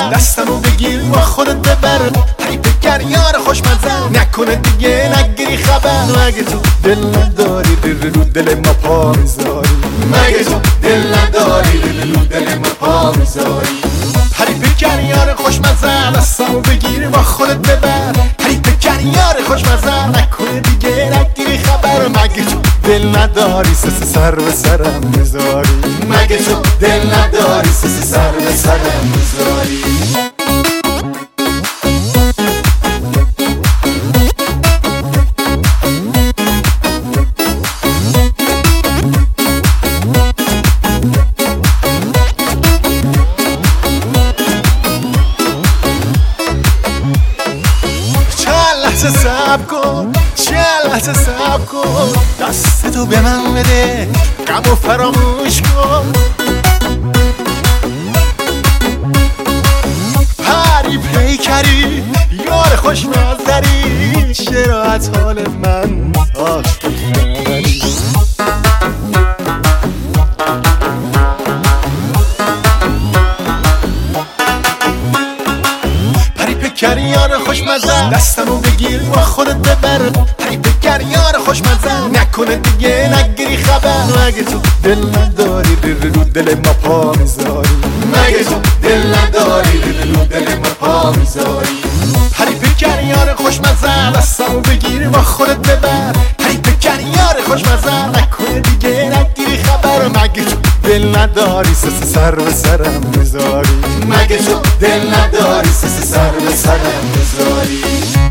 مزن دستمو بگیر با خودت ببر حریف گر یار خوشمزن نکنه دیگه نگیری خبر مگه تو دل نداری دل رو دل ما پا میذاری مگه تو دل نداری دل رو دل ما پا میذاری حریف گر یار خوشمزن دستمو بگیر با خودت ببر حریف گر یار خوشمزن نکنه دیگه نگیری خبر مگه تو دل نداری سر به سرم میذاری مگه تو دل نداری سر به سرم میذاری صبر کن چند لحظه صبر کن دستتو به من بده غمو فراموش کن پری پیکری یار خوشمزدری چرا از حال من آشتی نداری پری یار خوشمزن دستمو بگیر با خودت ببر حریف گر یار خوشمزن نکنه دیگه نگیری خبر مگه تو دل نداری دل رو دل ما پا میذاری مگه تو دل نداری دل رو دل ما پا میذاری حریف گر یار خوشمزن دستمو بگیر با خودت ببر حریف گر یار خوشمزن نکنه دیگه نگیری خبر مگه تو دل نداری سر به سرم میذاری مگه تو دل نداری سر به سرم میذاری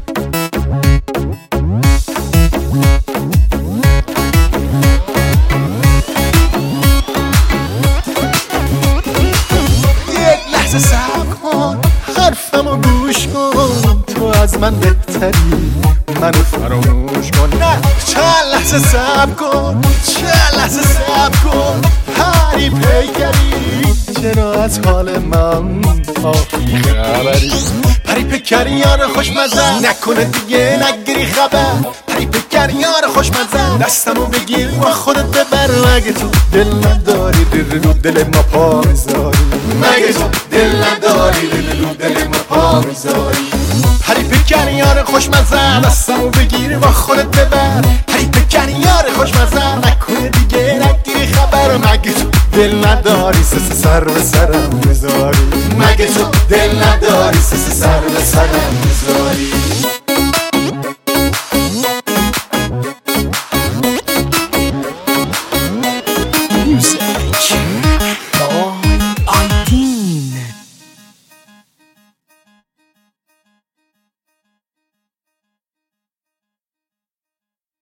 یک لحظه صبر کن حرفمو گوش کن تو از من بهتری منو فراموش کن نه چند لحظه صبر کن چند لحظه صبر کن هری پیکری چرا از حال من آخی خبری پری پیکری یار خوشمزن نکنه دیگه نگیری خبر پری پیکری یار خوشمزن دستمو بگیر با خودت ببر مگه تو دل نداری دل رو دل ما پا میذاری مگه تو دل نداری دل رو دل ما پا میذاری حریف گر یار خوشمزن دستمو بگیر با خودت ببر حریف گر یار خوشمزن نکنه دیگه نگیری خبر مگه تو دل نداری سر به سرم میذاری مگه تو دل نداری سر به سرم میذاری